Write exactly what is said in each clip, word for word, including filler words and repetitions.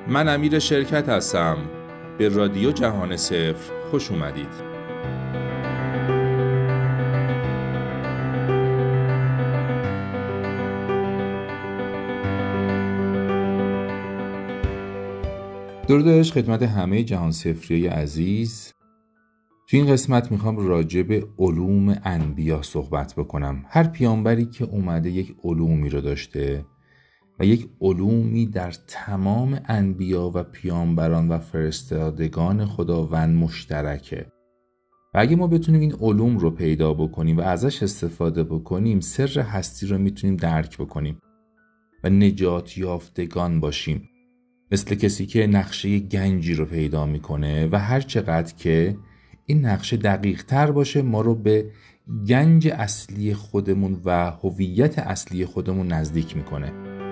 من امیر شرکت هستم. به رادیو جهان صفر خوش اومدید. درودش خدمت همه جهان صفری عزیز. تو این قسمت میخوام راجع به علوم انبیا صحبت بکنم. هر پیامبری که اومده یک علومی رو داشته و یک علومی در تمام انبیا و پیامبران و فرستادگان خداوند مشترکه و اگه ما بتونیم این علوم رو پیدا بکنیم و ازش استفاده بکنیم، سر هستی رو میتونیم درک بکنیم و نجات یافتگان باشیم. مثل کسی که نقشه گنجی رو پیدا میکنه و هر چقدر که این نقشه دقیق تر باشه ما رو به گنج اصلی خودمون و هویت اصلی خودمون نزدیک میکنه.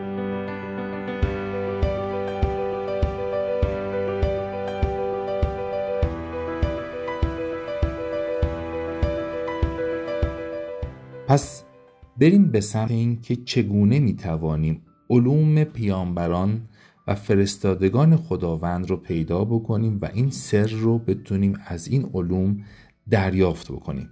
پس بریم به سمت این که چگونه میتوانیم علوم پیامبران و فرستادگان خداوند رو پیدا بکنیم و این سر رو بتونیم از این علوم دریافت بکنیم.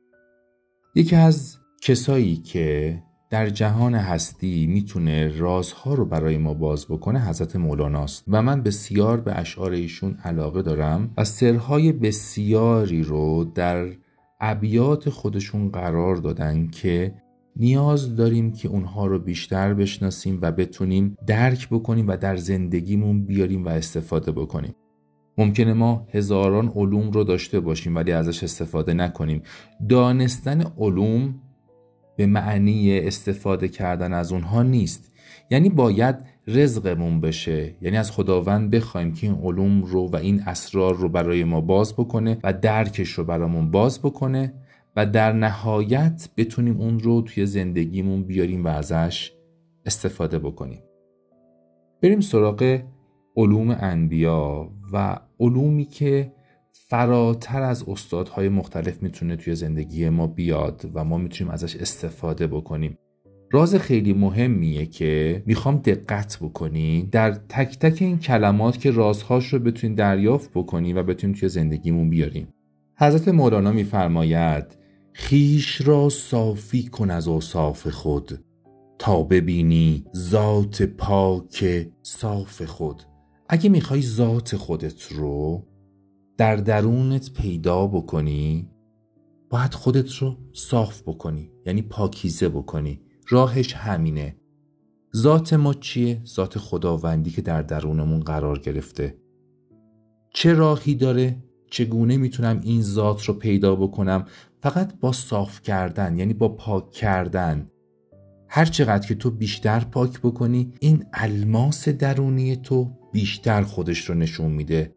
یکی از کسایی که در جهان هستی میتونه رازها رو برای ما باز بکنه حضرت مولاناست و من بسیار به اشعار ایشون علاقه دارم و سرهای بسیاری رو در ابیات خودشون قرار دادن که نیاز داریم که اونها رو بیشتر بشناسیم و بتونیم درک بکنیم و در زندگیمون بیاریم و استفاده بکنیم. ممکنه ما هزاران علوم رو داشته باشیم ولی ازش استفاده نکنیم. دانستن علوم به معنی استفاده کردن از اونها نیست. یعنی باید رزقمون بشه، یعنی از خداوند بخوایم که این علوم رو و این اسرار رو برای ما باز بکنه و درکش رو برامون باز بکنه و در نهایت بتونیم اون رو توی زندگیمون بیاریم و ازش استفاده بکنیم. بریم سراغ علوم انبیا و علومی که فراتر از استادهای مختلف میتونه توی زندگی ما بیاد و ما میتونیم ازش استفاده بکنیم. راز خیلی مهمیه که میخوام دقت بکنی در تک تک این کلمات که رازهاش رو بتونیم دریافت بکنیم و بتونیم توی زندگیمون بیاریم. حضرت مولانا میفرماید خویش را صافی کن از اوصاف خود تا ببینی ذات پاک صاف خود. اگه میخوای ذات خودت رو در درونت پیدا بکنی باید خودت رو صاف بکنی، یعنی پاکیزه بکنی. راهش همینه. ذات ما چیه؟ ذات خداوندی که در درونمون قرار گرفته. چه راهی داره؟ چگونه میتونم این ذات رو پیدا بکنم؟ فقط با صاف کردن، یعنی با پاک کردن. هر چقدر که تو بیشتر پاک بکنی این الماس درونی تو بیشتر خودش رو نشون میده.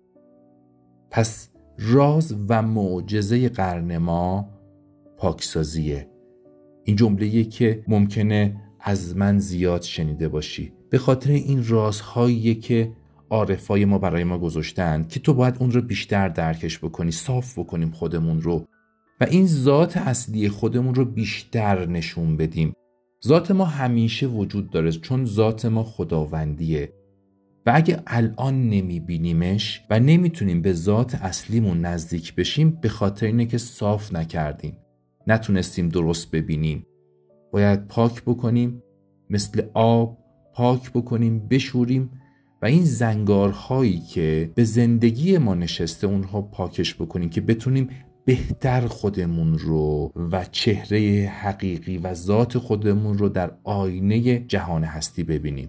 پس راز و معجزه قرن ما پاکسازیه. این جمله‌ایه که ممکنه از من زیاد شنیده باشی، به خاطر این رازهاییه که عارفای ما برای ما گذاشتن که تو باید اون رو بیشتر درکش بکنی، صاف بکنیم خودمون رو و این ذات اصلی خودمون رو بیشتر نشون بدیم. ذات ما همیشه وجود داره چون ذات ما خداوندیه و اگه الان نمیبینیمش و نمیتونیم به ذات اصلیمون نزدیک بشیم به خاطر اینه که صاف نکردیم، نتونستیم درست ببینیم. باید پاک بکنیم، مثل آب پاک بکنیم، بشوریم و این زنگارهایی که به زندگی ما نشسته اونها پاکش بکنیم که بتونیم بهتر خودمون رو و چهره حقیقی و ذات خودمون رو در آینه جهان هستی ببینیم.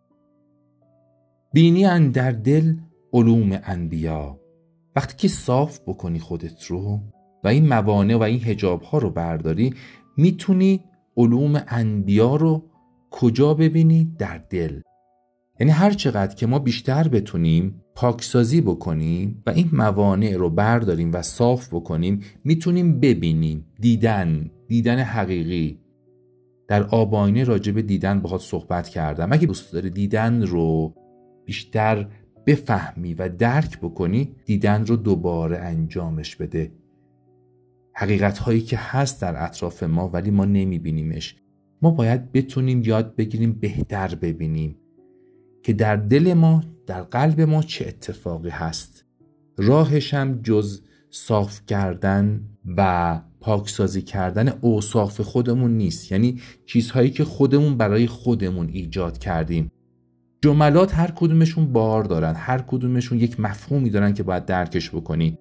بینی اندر دل علوم انبیا. وقتی که صاف بکنی خودت رو و این موانع و این حجاب ها رو برداری، میتونی علوم انبیا رو کجا ببینی؟ در دل. یعنی هر چقدر که ما بیشتر بتونیم پاکسازی بکنیم و این موانع رو برداریم و صاف بکنیم، میتونیم ببینیم. دیدن، دیدن حقیقی. در آب آینه راجع به دیدن باهات صحبت کردم. اگه دوست داری دیدن رو بیشتر بفهمی و درک بکنی، دیدن رو دوباره انجامش بده. حقیقت هایی که هست در اطراف ما ولی ما نمیبینیمش. ما باید بتونیم یاد بگیریم بهتر ببینیم. که در دل ما، در قلب ما چه اتفاقی هست. راهش هم جز صاف کردن و پاکسازی کردن اوصاف خودمون نیست، یعنی چیزهایی که خودمون برای خودمون ایجاد کردیم. جملات هر کدومشون بار دارن، هر کدومشون یک مفهومی دارن که باید درکش بکنی.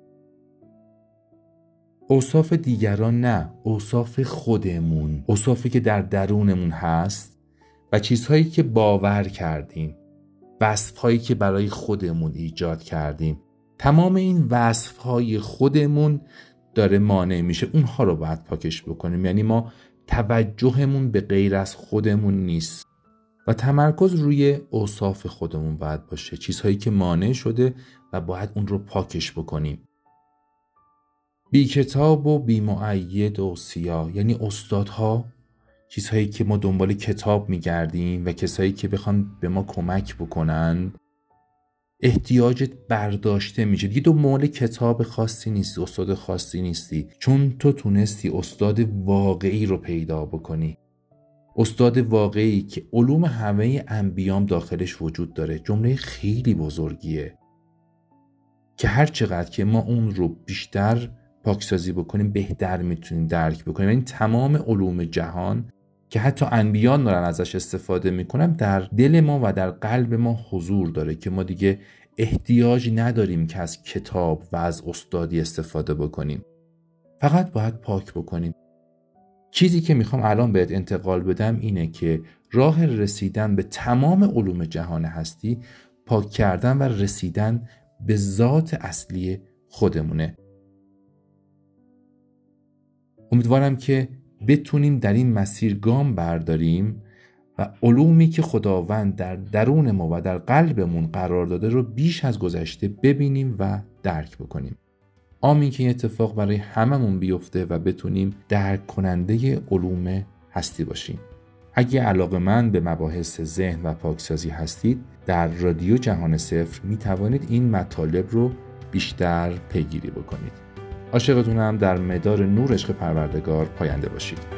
اوصاف دیگران نه، اوصاف خودمون، اوصافی که در درونمون هست و چیزهایی که باور کردیم، وصفهایی که برای خودمون ایجاد کردیم. تمام این وصفهای خودمون داره مانع میشه، اونها رو باید پاکش بکنیم. یعنی ما توجهمون به غیر از خودمون نیست و تمرکز روی اوصاف خودمون باید باشه، چیزهایی که مانع شده و باید اون رو پاکش بکنیم. بی کتاب و بی مؤید و سیاه، یعنی استادها، چیزهایی که ما دنبال کتاب میگردیم و کسایی که بخوان به ما کمک بکنن، احتیاجت برداشته میشه. دیگه تو مول کتاب خاصی نیستی، استاد خاصی نیستی، چون تو تونستی استاد واقعی رو پیدا بکنی. استاد واقعی که علوم همه انبیام داخلش وجود داره. جمله خیلی بزرگیه که هر چقدر که ما اون رو بیشتر پاکسازی بکنیم بهتر میتونیم درک بکنیم. یعنی تمام علوم جهان که حتی انبیان دارن ازش استفاده میکنن در دل ما و در قلب ما حضور داره که ما دیگه احتیاج نداریم که از کتاب و از استادی استفاده بکنیم، فقط باید پاک بکنیم. چیزی که میخوام الان بهت انتقال بدم اینه که راه رسیدن به تمام علوم جهان هستی پاک کردن و رسیدن به ذات اصلی خودمونه. امیدوارم که بتونیم در این مسیر گام برداریم و علومی که خداوند در درون ما و در قلبمون قرار داده رو بیش از گذشته ببینیم و درک بکنیم. آمین که این اتفاق برای هممون بیفته و بتونیم درک کننده علوم هستی باشیم. اگه علاقه‌مند به مباحث ذهن و پاکسازی هستید، در رادیو جهان صفر می توانید این مطالب رو بیشتر پیگیری بکنید. عاشقتونم. در مدار نور عشق پروردگار پاینده باشید.